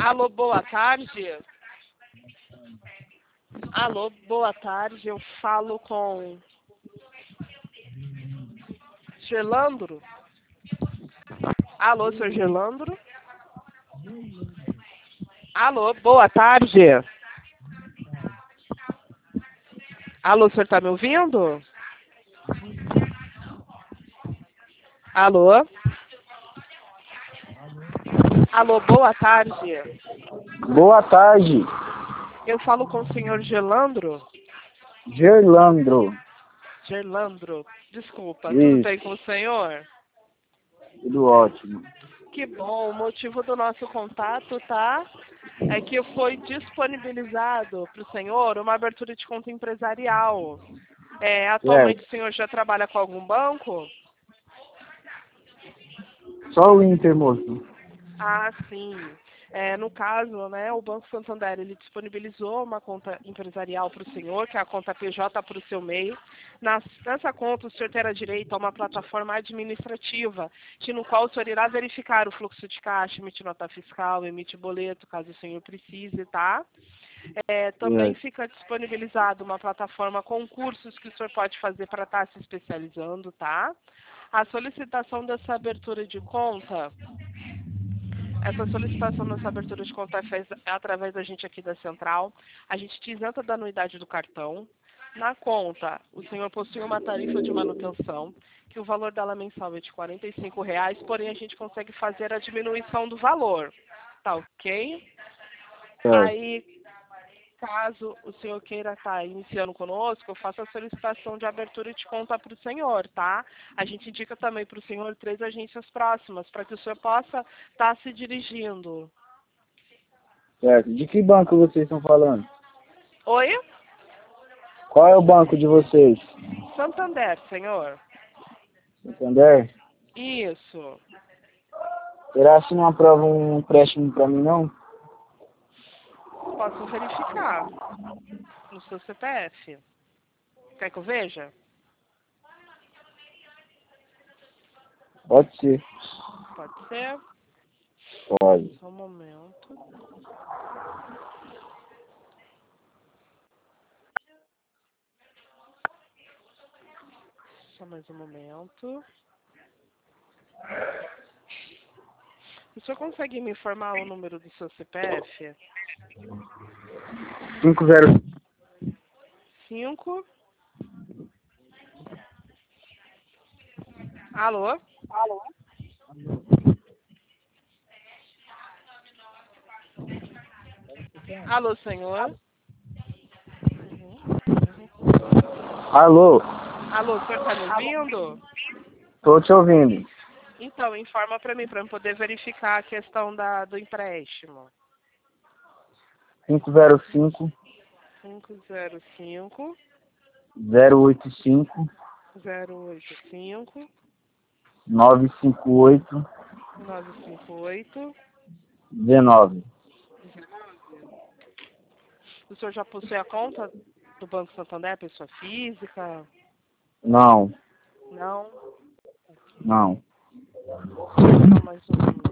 Alô, boa tarde. Alô, boa tarde. Eu falo com Gerlandro. Alô, senhor Gerlandro. Alô, boa tarde. Alô, o senhor está me ouvindo? Alô? Alô, boa tarde. Boa tarde, Eu falo com o senhor Gerlandro. Gerlandro. Gerlandro, desculpa, tudo bem Isso, com o senhor? tudo ótimo. Que bom, o motivo do nosso contato, tá? É que foi disponibilizado para o senhor uma abertura de conta empresarial. Atualmente Certo. o senhor já trabalha com algum banco? Só o Inter, moço. Ah, sim. No caso, né, o Banco Santander ele disponibilizou uma conta empresarial para o senhor, que é a conta PJ para o seu MEI. Nessa conta, o senhor terá direito a uma plataforma administrativa, no qual o senhor irá verificar o fluxo de caixa, emitir nota fiscal, emitir boleto, caso o senhor precise, tá? Também Certo. fica disponibilizado uma plataforma com cursos que o senhor pode fazer para estar se especializando, tá? A solicitação dessa abertura de conta. Essa solicitação dessa abertura de conta é feita através da gente aqui da Central. A gente te isenta da anuidade do cartão. Na conta, o senhor possui uma tarifa de manutenção, que o valor dela mensal é de R$ 45, porém a gente consegue fazer a diminuição do valor. Tá ok? Certo. Aí, caso o senhor queira estar iniciando conosco, eu faço a solicitação de abertura de conta para o senhor, tá? A gente indica também para o senhor 3 agências próximas, para que o senhor possa estar se dirigindo. Certo. De que banco vocês estão falando? Oi? Qual é o banco de vocês? Santander, senhor. Santander? Isso. Será se não aprova um empréstimo para mim, não? Posso verificar no seu CPF. Quer que eu veja? Pode ser. Pode ser. Pode. Só um momento. Só mais um momento. O senhor consegue me informar o número do seu CPF? 50. 5. Alô? Alô, senhor? Alô? Alô, o senhor está me ouvindo? Tô te ouvindo. Então, informa para mim poder verificar a questão do empréstimo. 505 505 085 085 958 958. 19. O senhor já possui a conta do Banco Santander, pessoa física? Não, Não? não. Só mais um